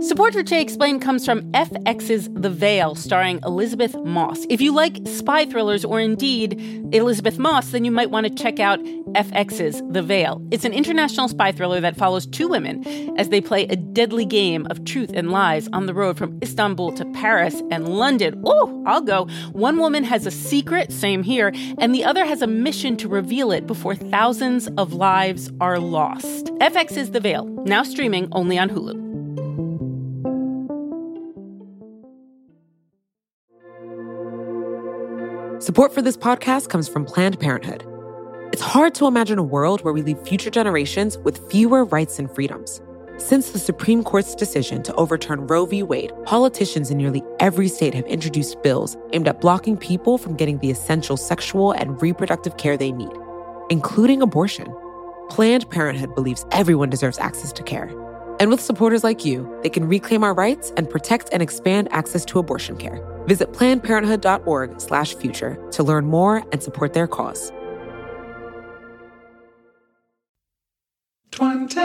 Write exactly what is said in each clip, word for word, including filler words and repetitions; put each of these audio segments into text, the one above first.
Support for Jay Explained comes from F X's The Veil, starring Elizabeth Moss. If you like spy thrillers or indeed Elizabeth Moss, then you might want to check out F X's The Veil. It's an international spy thriller that follows two women as they play a deadly game of truth and lies on the road from Istanbul to Paris and London. Oh, I'll go. One woman has a secret, same here, and the other has a mission to reveal it before thousands of lives are lost. F X's The Veil, now streaming only on Hulu. Support for this podcast comes from Planned Parenthood. It's hard to imagine a world where we leave future generations with fewer rights and freedoms. Since the Supreme Court's decision to overturn Roe v. Wade, politicians in nearly every state have introduced bills aimed at blocking people from getting the essential sexual and reproductive care they need, including abortion. Planned Parenthood believes everyone deserves access to care. And with supporters like you, they can reclaim our rights and protect and expand access to abortion care. Visit plannedparenthood.org slash future to learn more and support their cause. twenty,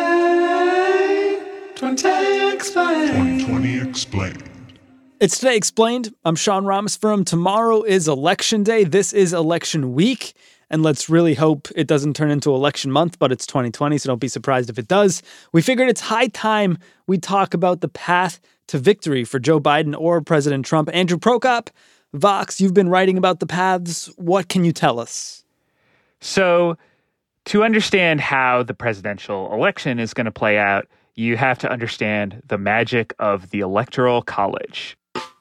twenty Explained. twenty twenty Explained. It's Today Explained. I'm Sean Rameswaram. Tomorrow is Election Day. This is Election Week. And let's really hope it doesn't turn into election month, but it's twenty twenty, so don't be surprised if it does. We figured it's high time we talk about the path to victory for Joe Biden or President Trump. Andrew Prokop, Vox, you've been writing about the paths. What can you tell us? So to understand how the presidential election is going to play out, you have to understand the magic of the Electoral College.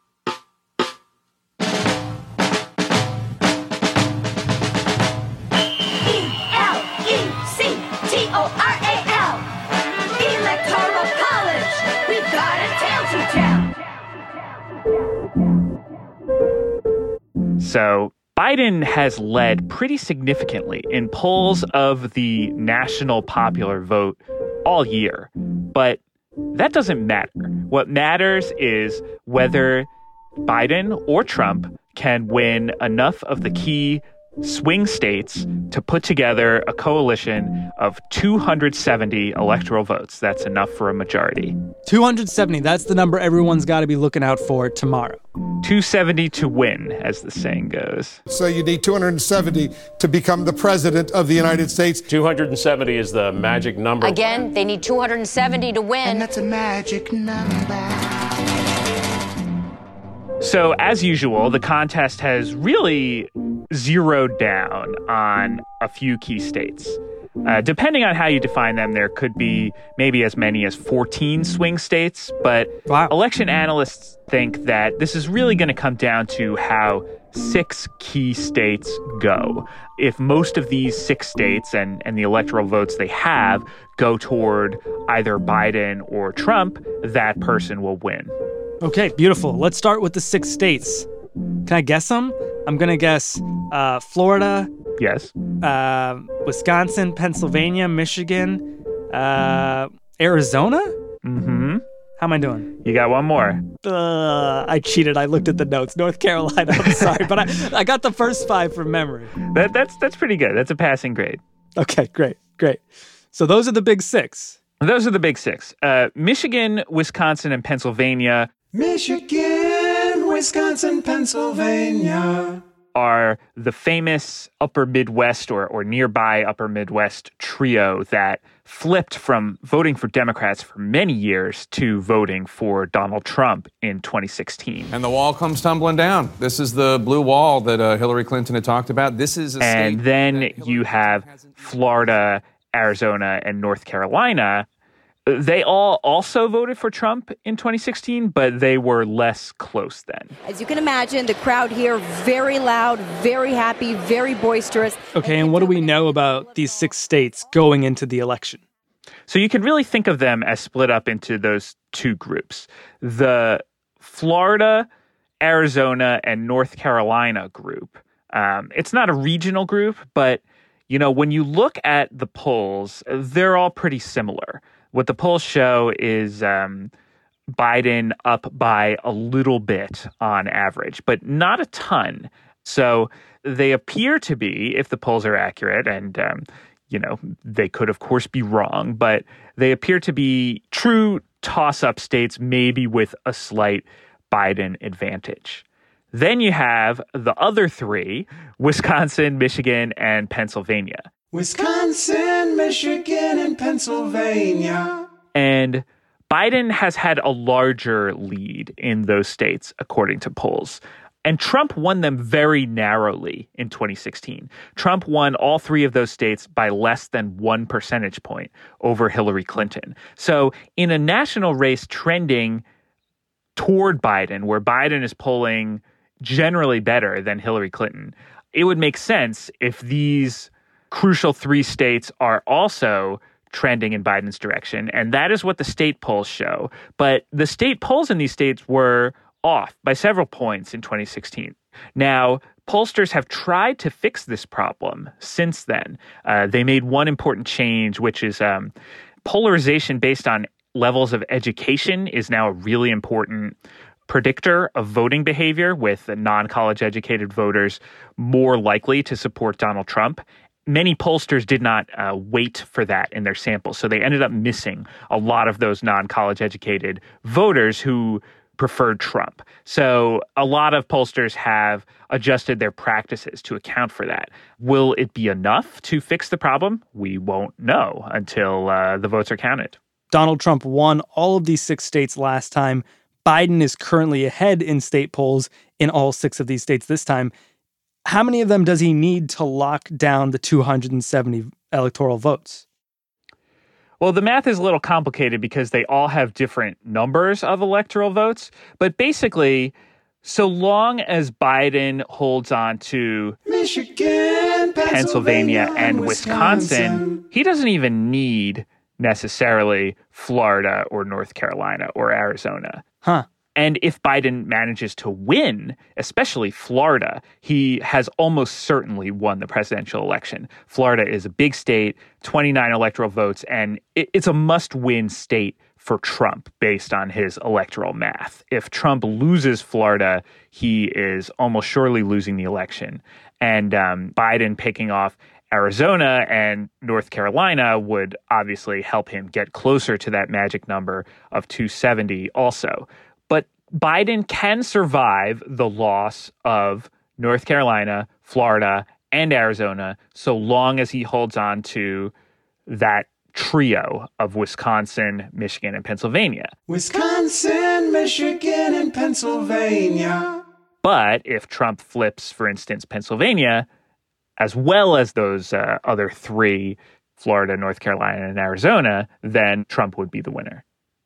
So Biden has led pretty significantly in polls of the national popular vote all year. But that doesn't matter. What matters is whether Biden or Trump can win enough of the key swing states to put together a coalition of two hundred seventy electoral votes. That's enough for a majority. two hundred seventy, that's the number everyone's got to be looking out for tomorrow. two seventy to win, as the saying goes. So you need two hundred seventy to become the president of the United States. two hundred seventy is the magic number. Again, they need two hundred seventy to win. And that's a magic number. So, as usual, the contest has really zeroed down on a few key states. Uh, depending on how you define them, there could be maybe as many as fourteen swing states, but wow. Election analysts think that this is really going to come down to how six key states go. If most of these six states and, and the electoral votes they have go toward either Biden or Trump, that person will win. Okay, beautiful. Let's start with the six states. Can I guess them? I'm going to guess uh, Florida. Yes. Uh, Wisconsin, Pennsylvania, Michigan, uh, Arizona? Mm-hmm. How am I doing? You got one more. Uh, I cheated. I looked at the notes. North Carolina. I'm sorry, but I, I got the first five from memory. That, that's that's pretty good. That's a passing grade. Okay, great, great. So those are the big six. Those are the big six. Uh, Michigan, Wisconsin, and Pennsylvania. Michigan, Wisconsin, Pennsylvania are the famous upper Midwest or, or nearby upper Midwest trio that flipped from voting for Democrats for many years to voting for Donald Trump in twenty sixteen. And the wall comes tumbling down. This is the blue wall that uh, Hillary Clinton had talked about. This is a And state then you have Florida, Arizona, and North Carolina. They all also voted for Trump in twenty sixteen, but they were less close then. As you can imagine, the crowd here, very loud, very happy, very boisterous. Okay, and what do we know about these six states going into the election? So you can really think of them as split up into those two groups. The Florida, Arizona, and North Carolina group. Um, it's not a regional group, but you know, when you look at the polls, they're all pretty similar. What the polls show is um, Biden up by a little bit on average, but not a ton. So they appear to be, if the polls are accurate, and, um, you know, they could, of course, be wrong, but they appear to be true toss-up states, maybe with a slight Biden advantage. Then you have the other three, Wisconsin, Michigan, and Pennsylvania. Wisconsin, Michigan, and Pennsylvania. And Biden has had a larger lead in those states, according to polls. And Trump won them very narrowly in twenty sixteen. Trump won all three of those states by less than one percentage point over Hillary Clinton. So in a national race trending toward Biden, where Biden is polling generally better than Hillary Clinton, it would make sense if these crucial three states are also trending in Biden's direction. And that is what the state polls show. But the state polls in these states were off by several points in twenty sixteen. Now, pollsters have tried to fix this problem since then. Uh, they made one important change, which is um, polarization based on levels of education is now a really important predictor of voting behavior, with non-college educated voters more likely to support Donald Trump. Many pollsters did not uh, wait for that in their samples, so they ended up missing a lot of those non-college educated voters who preferred Trump. So a lot of pollsters have adjusted their practices to account for that. Will it be enough to fix the problem? We won't know until uh, the votes are counted. Donald Trump won all of these six states last time. Biden is currently ahead in state polls in all six of these states this time. How many of them does he need to lock down the two hundred seventy electoral votes? Well, the math is a little complicated because they all have different numbers of electoral votes. But basically, so long as Biden holds on to Michigan, Pennsylvania, Pennsylvania and Wisconsin, Wisconsin, he doesn't even need necessarily Florida or North Carolina or Arizona. Huh. And if Biden manages to win, especially Florida, he has almost certainly won the presidential election. Florida is a big state, twenty-nine electoral votes, and it, it's a must-win state for Trump based on his electoral math. If Trump loses Florida, he is almost surely losing the election. And um, Biden picking off Arizona and North Carolina would obviously help him get closer to that magic number of two seventy also. But Biden can survive the loss of North Carolina, Florida, and Arizona so long as he holds on to that trio of Wisconsin, Michigan, and Pennsylvania. Wisconsin, Michigan, and Pennsylvania. But if Trump flips, for instance, Pennsylvania, as well as those uh, other three, Florida, North Carolina, and Arizona, then Trump would be the winner.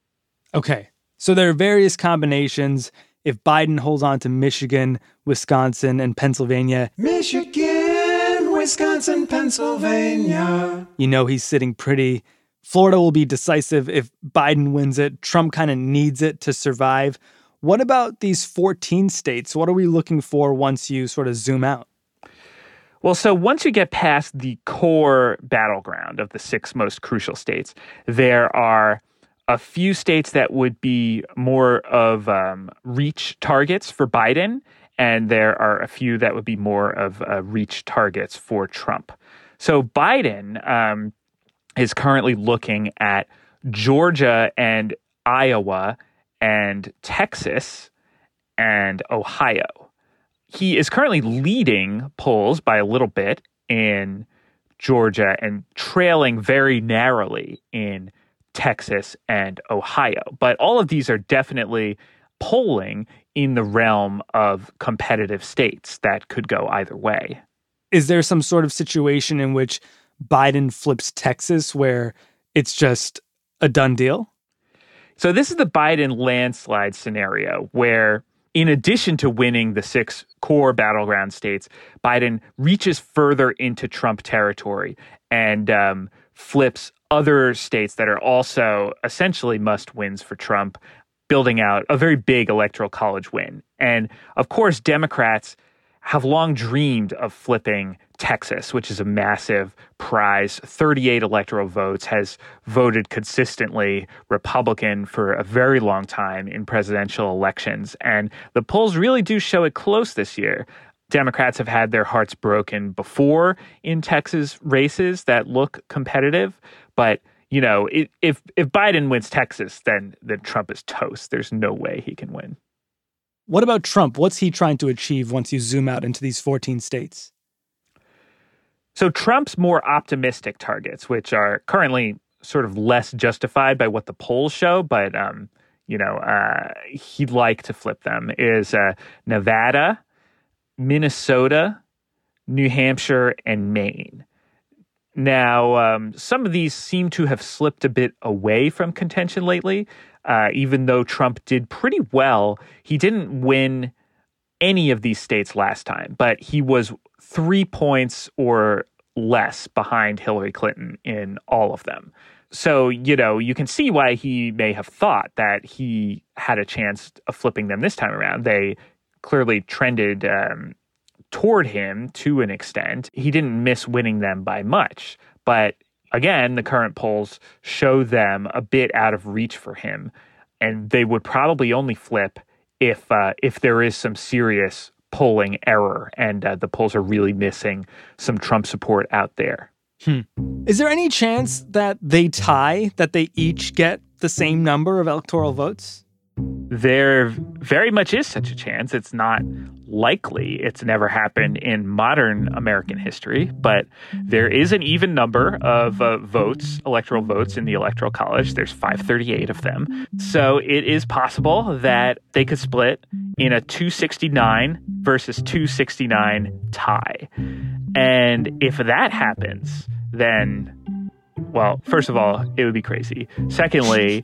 Okay. So there are various combinations. If Biden holds on to Michigan, Wisconsin, and Pennsylvania, Michigan, Wisconsin, Pennsylvania, you know he's sitting pretty. Florida will be decisive if Biden wins it. Trump kind of needs it to survive. What about these fourteen states? What are we looking for once you sort of zoom out? Well, so once you get past the core battleground of the six most crucial states, there are a few states that would be more of um, reach targets for Biden, and there are a few that would be more of uh, reach targets for Trump. So Biden um, is currently looking at Georgia and Iowa and Texas and Ohio. He is currently leading polls by a little bit in Georgia and trailing very narrowly in Texas and Ohio. But all of these are definitely polling in the realm of competitive states that could go either way. Is there some sort of situation in which Biden flips Texas where it's just a done deal? So this is the Biden landslide scenario where, in addition to winning the six core battleground states, Biden reaches further into Trump territory and um, flips other states that are also essentially must-wins for Trump, building out a very big electoral college win. And of course, Democrats have long dreamed of flipping Texas, which is a massive prize. thirty-eight electoral votes, has voted consistently Republican for a very long time in presidential elections. And the polls really do show it close this year. Democrats have had their hearts broken before in Texas races that look competitive. But you know, it, if if Biden wins Texas, then then Trump is toast. There's no way he can win. What about Trump? What's he trying to achieve once you zoom out into these fourteen states? So Trump's more optimistic targets, which are currently sort of less justified by what the polls show, but, um, you know, uh, he'd like to flip them, is uh, Nevada, Minnesota, New Hampshire, and Maine. Now, um, some of these seem to have slipped a bit away from contention lately. Uh, even though Trump did pretty well, he didn't win any of these states last time, but he was three points or less behind Hillary Clinton in all of them. So, you know, you can see why he may have thought that he had a chance of flipping them this time around. They clearly trended um, toward him to an extent. He didn't miss winning them by much, but again, the current polls show them a bit out of reach for him, and they would probably only flip if uh, if there is some serious polling error and uh, the polls are really missing some Trump support out there. Hmm. Is there any chance that they tie, that they each get the same number of electoral votes? There very much is such a chance. It's not likely. It's never happened in modern American history, but there is an even number of uh, votes, electoral votes in the Electoral College. There's five hundred thirty-eight of them. So it is possible that they could split in a two sixty-nine versus two sixty-nine tie. And if that happens, then, well, first of all, it would be crazy. Secondly,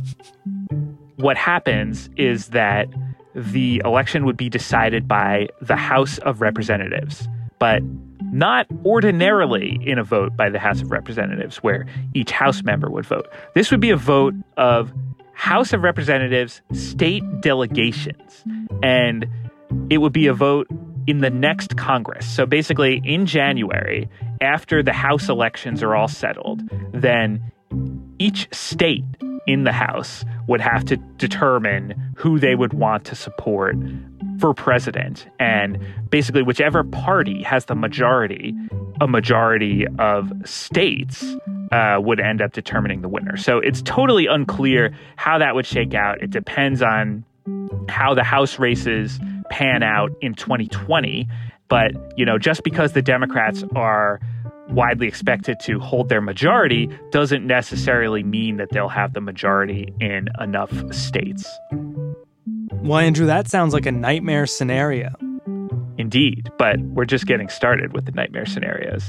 what happens is that the election would be decided by the House of Representatives, but not ordinarily in a vote by the House of Representatives where each House member would vote. This would be a vote of House of Representatives state delegations, and it would be a vote in the next Congress. So basically, in January, after the House elections are all settled, then each state in the House would have to determine who they would want to support for president. And basically, whichever party has the majority, a majority of states uh, would end up determining the winner. So it's totally unclear how that would shake out. It depends on how the House races pan out in twenty twenty. But, you know, just because the Democrats are widely expected to hold their majority doesn't necessarily mean that they'll have the majority in enough states. Well, Andrew, that sounds like a nightmare scenario. Indeed, but we're just getting started with the nightmare scenarios.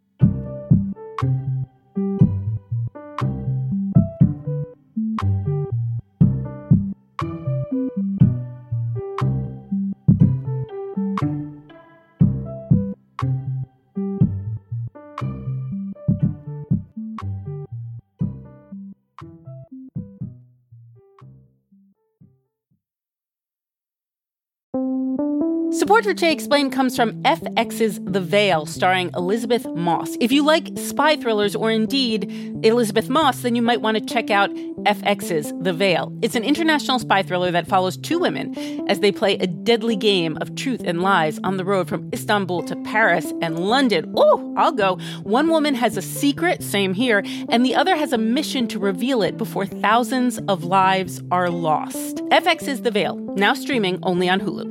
Support for Jay Explained comes from F X's The Veil, starring Elizabeth Moss. If you like spy thrillers or indeed Elizabeth Moss, then you might want to check out F X's The Veil. It's an international spy thriller that follows two women as they play a deadly game of truth and lies on the road from Istanbul to Paris and London. Oh, I'll go. One woman has a secret, same here, and the other has a mission to reveal it before thousands of lives are lost. F X's The Veil, now streaming only on Hulu.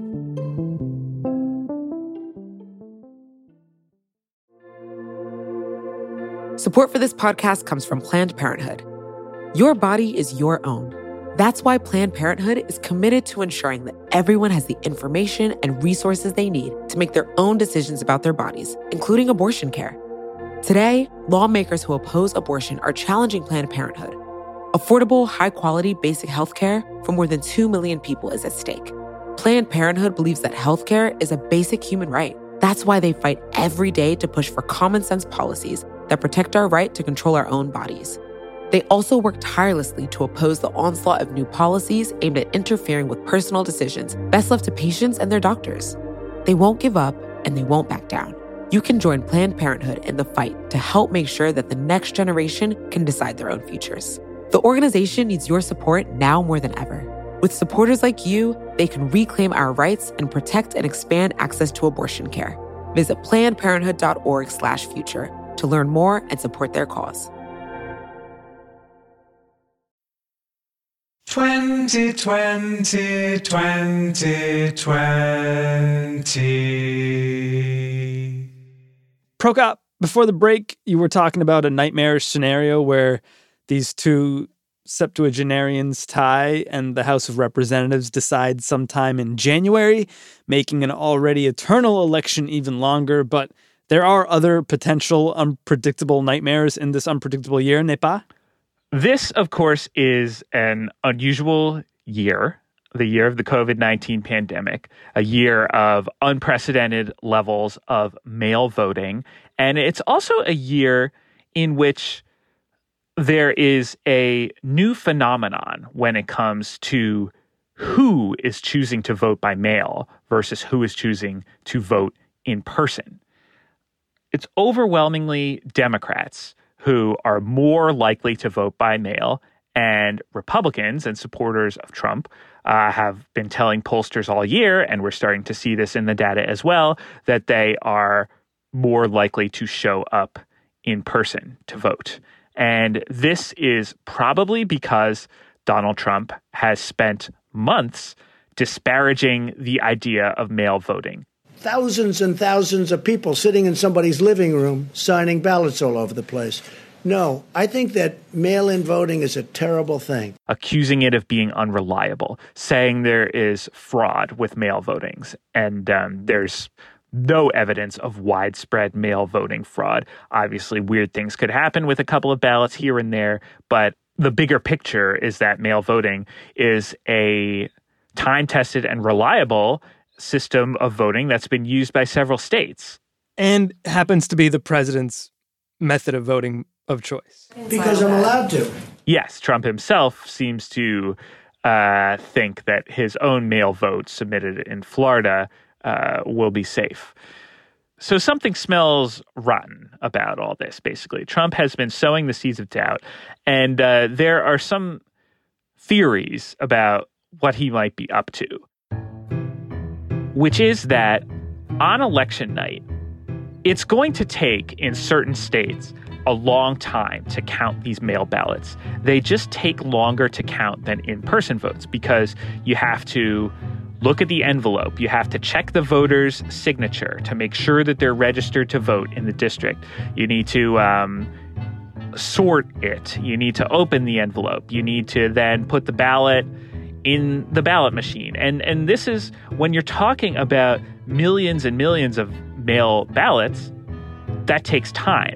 Support for this podcast comes from Planned Parenthood. Your body is your own. That's why Planned Parenthood is committed to ensuring that everyone has the information and resources they need to make their own decisions about their bodies, including abortion care. Today, lawmakers who oppose abortion are challenging Planned Parenthood. Affordable, high-quality basic health care for more than two million people is at stake. Planned Parenthood believes that health care is a basic human right. That's why they fight every day to push for common-sense policies that protect our right to control our own bodies. They also work tirelessly to oppose the onslaught of new policies aimed at interfering with personal decisions best left to patients and their doctors. They won't give up, and they won't back down. You can join Planned Parenthood in the fight to help make sure that the next generation can decide their own futures. The organization needs your support now more than ever. With supporters like you, they can reclaim our rights and protect and expand access to abortion care. Visit plannedparenthood.org slash future to learn more and support their cause. twenty twenty, twenty twenty. Prokop, before the break, you were talking about a nightmarish scenario where these two septuagenarians tie and the House of Representatives decide sometime in January, making an already eternal election even longer. But there are other potential unpredictable nightmares in this unpredictable year, n'est pas? This, of course, is an unusual year, the year of the covid nineteen pandemic, a year of unprecedented levels of mail voting. And it's also a year in which there is a new phenomenon when it comes to who is choosing to vote by mail versus who is choosing to vote in person. It's overwhelmingly Democrats who are more likely to vote by mail, and Republicans and supporters of Trump uh, have been telling pollsters all year, and we're starting to see this in the data as well, that they are more likely to show up in person to vote. And this is probably because Donald Trump has spent months disparaging the idea of mail voting. Thousands and thousands of people sitting in somebody's living room signing ballots all over the place. No, I think that mail-in voting is a terrible thing. Accusing it of being unreliable, saying there is fraud with mail votings, and um, there's no evidence of widespread mail voting fraud. Obviously, weird things could happen with a couple of ballots here and there, but the bigger picture is that mail voting is a time-tested and reliable system of voting that's been used by several states. And happens to be the president's method of voting of choice. Because I'm allowed to. Yes, Trump himself seems to uh, think that his own mail vote submitted in Florida uh, will be safe. So something smells rotten about all this, basically. Trump has been sowing the seeds of doubt, and uh, there are some theories about what he might be up to, which is that on election night, it's going to take, in certain states, a long time to count these mail ballots. They just take longer to count than in-person votes because you have to look at the envelope. You have to check the voter's signature to make sure that they're registered to vote in the district. You need to um, sort it. You need to open the envelope. You need to then put the ballot in the ballot machine. And and this is when you're talking about millions and millions of mail ballots, that takes time.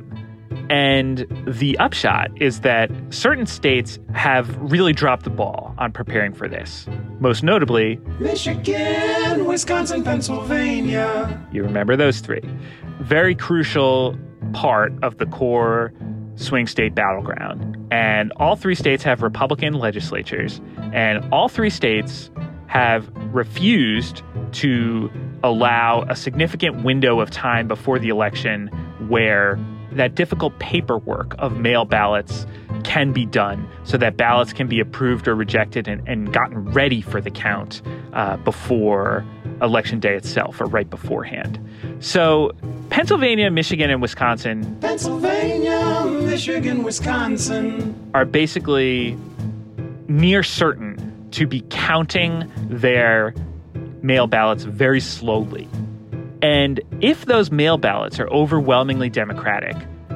And the upshot is that certain states have really dropped the ball on preparing for this. Most notably, Michigan, Wisconsin, Pennsylvania. You remember those three. Very crucial part of the core swing state battleground. And all three states have Republican legislatures. And all three states have refused to allow a significant window of time before the election where that difficult paperwork of mail ballots can be done so that ballots can be approved or rejected and, and gotten ready for the count uh, before election day itself or right beforehand. So Pennsylvania, Michigan, and Wisconsin Pennsylvania, Michigan, Wisconsin are basically near certain to be counting their mail ballots very slowly. And if those mail ballots are overwhelmingly Democratic,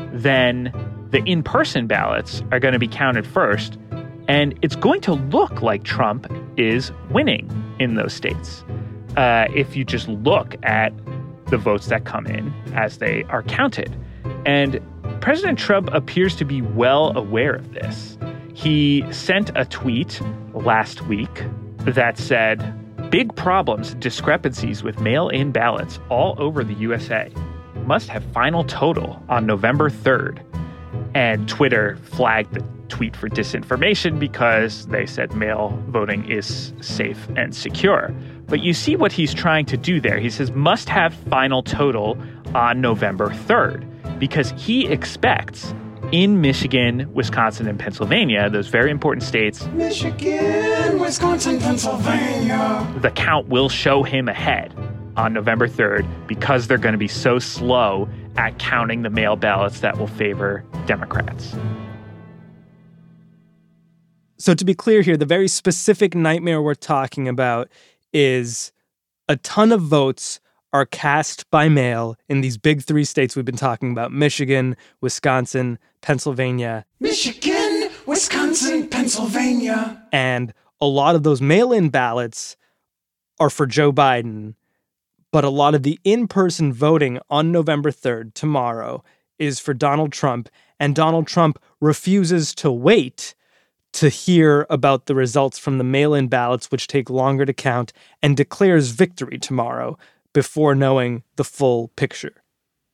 then the in-person ballots are going to be counted first, and it's going to look like Trump is winning in those states. Uh, if you just look at the votes that come in as they are counted. And President Trump appears to be well aware of this. He sent a tweet last week that said, "Big problems, discrepancies with mail-in ballots all over the U S A. Must have final total on November third. And Twitter flagged the tweet for disinformation because they said mail voting is safe and secure. But you see what he's trying to do there. He says must have final total on November third because he expects in Michigan, Wisconsin, and Pennsylvania, those very important states, Michigan, Wisconsin, Pennsylvania, the count will show him ahead on November third because they're going to be so slow at counting the mail ballots that will favor Democrats. So to be clear here, the very specific nightmare we're talking about is a ton of votes are cast by mail in these big three states we've been talking about: Michigan, Wisconsin, Pennsylvania. Michigan, Wisconsin, Pennsylvania. And a lot of those mail-in ballots are for Joe Biden, but a lot of the in-person voting on November third, tomorrow, is for Donald Trump, and Donald Trump refuses to wait to hear about the results from the mail-in ballots, which take longer to count, and declares victory tomorrow before knowing the full picture.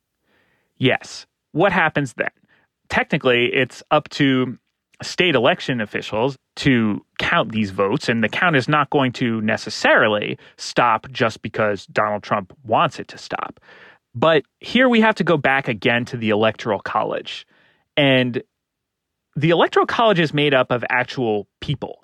Yes. What happens then? Technically, it's up to state election officials to count these votes, and the count is not going to necessarily stop just because Donald Trump wants it to stop. But here we have to go back again to the Electoral College. And the Electoral College is made up of actual people.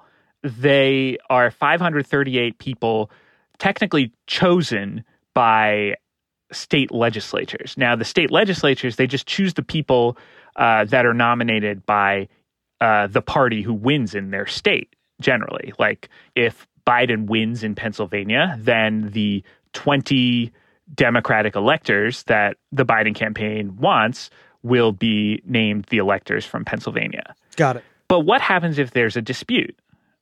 They are five hundred thirty-eight people technically chosen by state legislatures. Now, the state legislatures, they just choose the people uh, that are nominated by uh, the party who wins in their state, generally. Like, if Biden wins in Pennsylvania, then the twenty Democratic electors that the Biden campaign wants will be named the electors from Pennsylvania. Got it. But what happens if there's a dispute?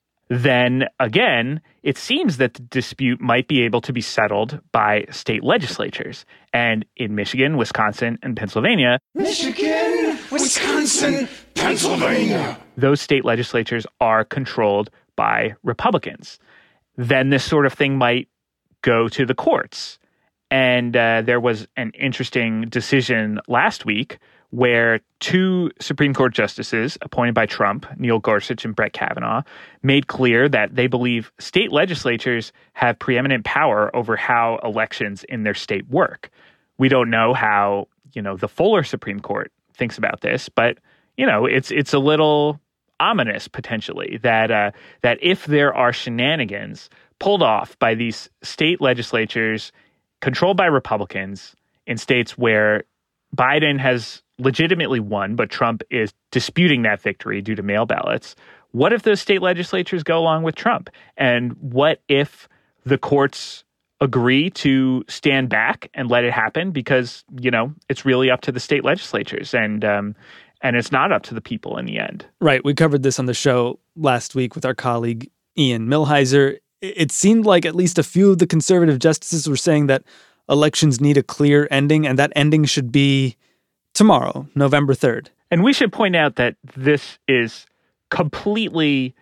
Then, again, it seems that the dispute might be able to be settled by state legislatures. And in Michigan, Wisconsin, and Pennsylvania, Michigan, Wisconsin, Pennsylvania. Those state legislatures are controlled by Republicans. Then this sort of thing might go to the courts. And uh, there was an interesting decision last week where two Supreme Court justices appointed by Trump, Neil Gorsuch and Brett Kavanaugh, made clear that they believe state legislatures have preeminent power over how elections in their state work. We don't know how, you know, the fuller Supreme Court thinks about this, but, you know, it's it's a little ominous potentially that uh, that if there are shenanigans pulled off by these state legislatures controlled by Republicans in states where Biden has legitimately won, but Trump is disputing that victory due to mail ballots. What if those state legislatures go along with Trump? And what if the courts agree to stand back and let it happen because, you know, it's really up to the state legislatures and um, and it's not up to the people in the end? Right. We covered this on the show last week with our colleague Ian Millhiser. It seemed like at least a few of the conservative justices were saying that elections need a clear ending, and that ending should be tomorrow, November third. And we should point out that this is completely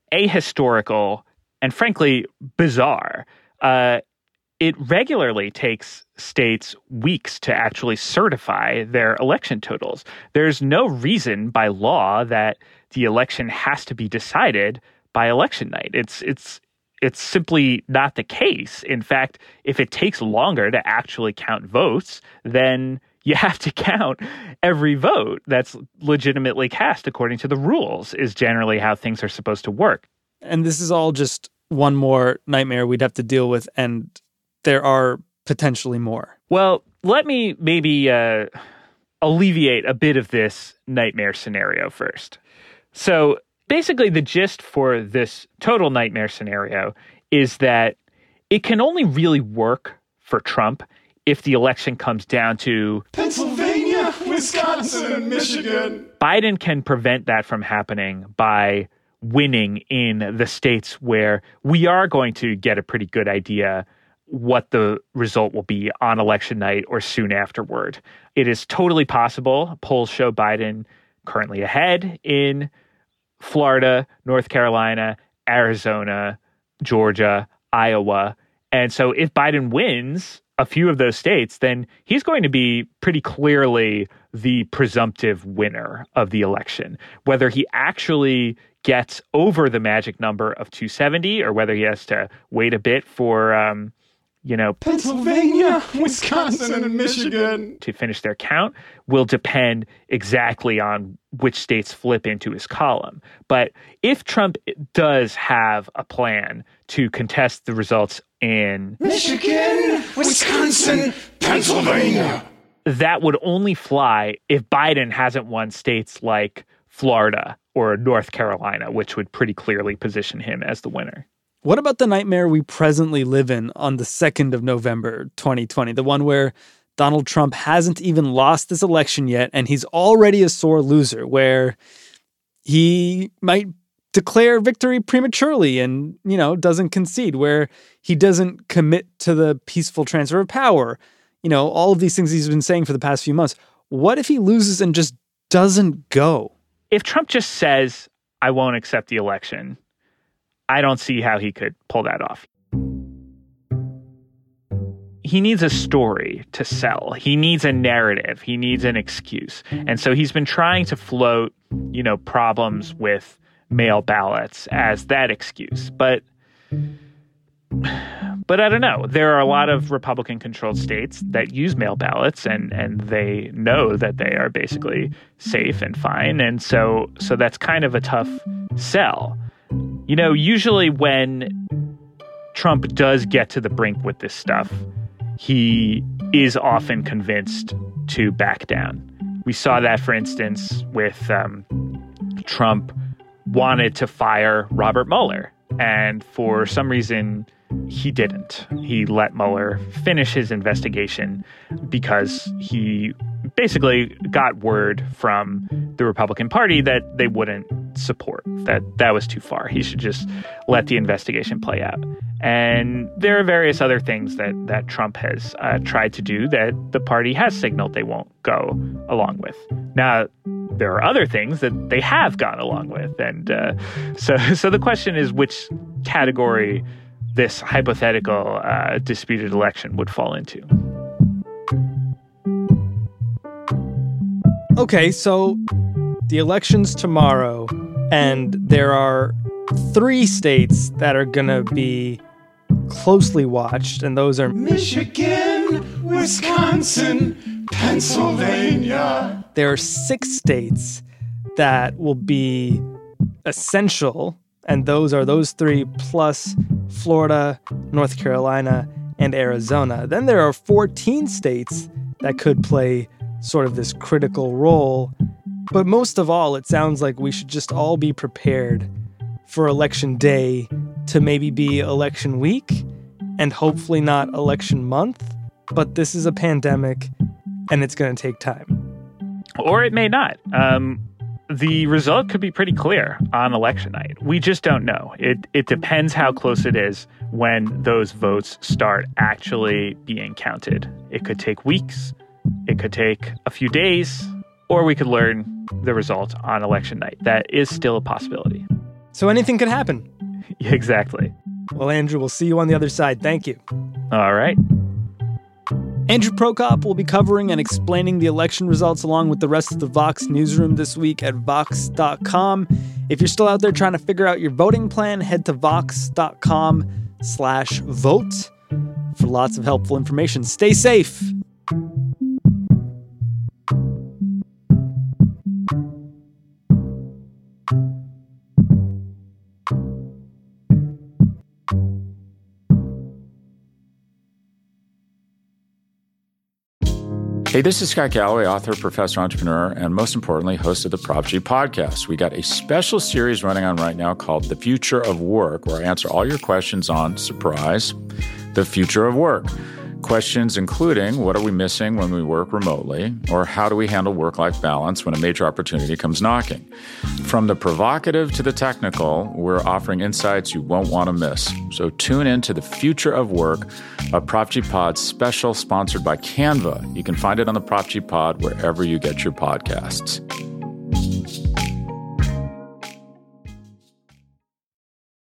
ahistorical and, frankly, bizarre. Uh, it regularly takes states weeks to actually certify their election totals. There's no reason by law that the election has to be decided by election night. It's it's It's simply not the case. In fact, if it takes longer to actually count votes, then you have to count every vote that's legitimately cast according to the rules, is generally how things are supposed to work. And this is all just one more nightmare we'd have to deal with, and there are potentially more. Well, let me maybe uh, alleviate a bit of this nightmare scenario first. So basically, the gist for this total nightmare scenario is that it can only really work for Trump if the election comes down to Pennsylvania, Wisconsin, and Michigan. Biden can prevent that from happening by winning in the states where we are going to get a pretty good idea what the result will be on election night or soon afterward. It is totally possible. Polls show Biden currently ahead in Florida, North Carolina, Arizona, Georgia, Iowa. And so if Biden wins a few of those states, then he's going to be pretty clearly the presumptive winner of the election. Whether he actually gets over the magic number of two seventy or whether he has to wait a bit for, um, you know, Pennsylvania, Wisconsin, and Michigan to finish their count will depend exactly on which states flip into his column. But if Trump does have a plan to contest the results in Michigan, Wisconsin, Pennsylvania, that would only fly if Biden hasn't won states like Florida or North Carolina, which would pretty clearly position him as the winner. What about the nightmare we presently live in on the second of November, twenty twenty, the one where Donald Trump hasn't even lost this election yet, and he's already a sore loser, where he might declare victory prematurely and, you know, doesn't concede, where he doesn't commit to the peaceful transfer of power, you know, all of these things he's been saying for the past few months. What if he loses and just doesn't go? If Trump just says, I won't accept the election, I don't see how he could pull that off. He needs a story to sell. He needs a narrative. He needs an excuse. And so he's been trying to float, you know, problems with mail ballots as that excuse. But but I don't know. There are a lot of Republican-controlled states that use mail ballots, and and they know that they are basically safe and fine. And so so that's kind of a tough sell. You know, usually when Trump does get to the brink with this stuff, he is often convinced to back down. We saw that, for instance, with um, Trump wanted to fire Robert Mueller. And for some reason, he didn't. He let Mueller finish his investigation because he basically got word from the Republican Party that they wouldn't support, that that was too far. He should just let the investigation play out. And there are various other things that, that Trump has uh, tried to do that the party has signaled they won't go along with. Now, there are other things that they have gone along with. And uh, so, so the question is which category this hypothetical uh, disputed election would fall into. Okay, so the election's tomorrow, and there are three states that are going to be closely watched, and those are Michigan, Wisconsin, Pennsylvania. There are six states that will be essential, and those are those three plus Florida, North Carolina, and Arizona. Then there are fourteen states that could play sort of this critical role. But most of all, it sounds like we should just all be prepared for election day to maybe be election week and hopefully not election month. But this is a pandemic and it's going to take time. Or it may not. Um, the result could be pretty clear on election night. We just don't know. It it depends how close it is when those votes start actually being counted. It could take weeks. It could take a few days, or we could learn the result on election night. That is still a possibility. So anything could happen. Exactly. Well, Andrew, we'll see you on the other side. Thank you. All right. Andrew Prokop will be covering and explaining the election results along with the rest of the Vox newsroom this week at vox dot com. If you're still out there trying to figure out your voting plan, head to vox dot com slash vote for lots of helpful information. Stay safe. Hey, this is Scott Galloway, author, professor, entrepreneur, and most importantly, host of the Prop G podcast. We got a special series running on right now called The Future of Work, where I answer all your questions on, surprise, the future of work. Questions including, what are we missing when we work remotely? Or how do we handle work-life balance when a major opportunity comes knocking? From the provocative to the technical, we're offering insights you won't want to miss. So tune in to The Future of Work, a Prop G Pod special sponsored by Canva. You can find it on the Prop G Pod wherever you get your podcasts.